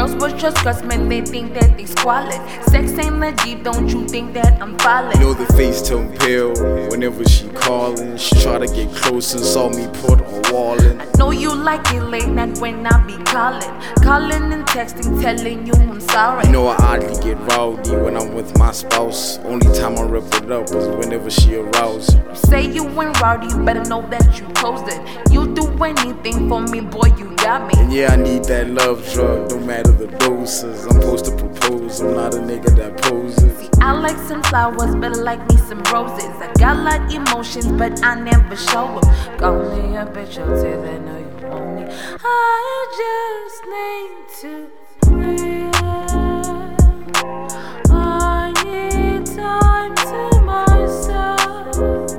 Girls was just cuss, man, they think that they squalid. Sex ain't legit, don't you think that I'm valid? You know the face turn pale whenever she callin'. She try to get close and saw me put a wall in. I know you like it late night when I be calling and texting, telling you I'm sorry. You know I oddly get rowdy when I'm with my spouse. Only time I rip it up is whenever she aroused. You say you ain't rowdy, you better know that you closed it. You do anything for me, boy, you got me. And yeah, I need that love drug, no matter the doses. I'm supposed to propose, I'm not a nigga that poses. See, I like some flowers, but I like me some roses. I got a lot emotions, but I never show them. Call me a bitch, I'll say they know you want me. I just need to breathe. I need time to myself.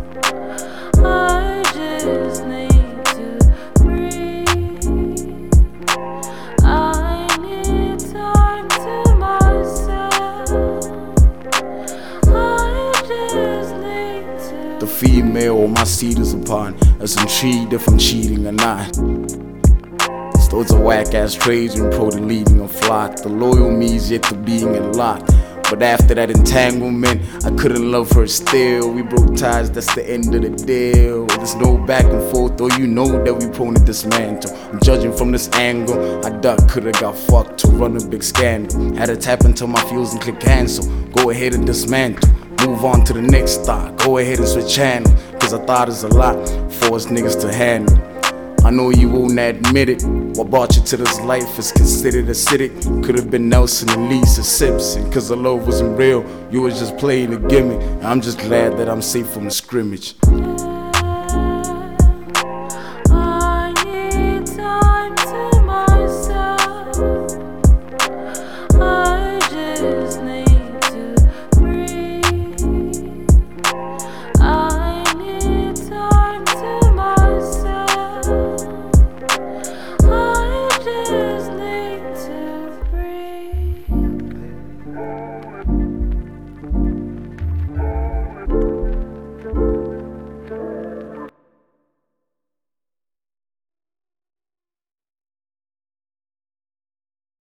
I just need to breathe. I need time to myself. I just need to. The female on my seat is upon us intrigued if I'm cheating or not. Those are whack ass trades and pro to leading a flock. The loyal me's yet to being unlocked. But after that entanglement, I couldn't love her still. We broke ties, that's the end of the deal. There's no back and forth, though you know that we prone to dismantle. I'm judging from this angle, I duck, could've got fucked to run a big scandal. Had to tap into my fuels and click cancel. Go ahead and dismantle, move on to the next thought. Go ahead and switch channel, cause I thought it's a lot for us niggas to handle. I know you won't admit it. What brought you to this life is considered acidic. Could've been Nelson and Lisa Simpson. Cause the love wasn't real, you was just playing a gimmick. I'm just glad that I'm safe from the scrimmage.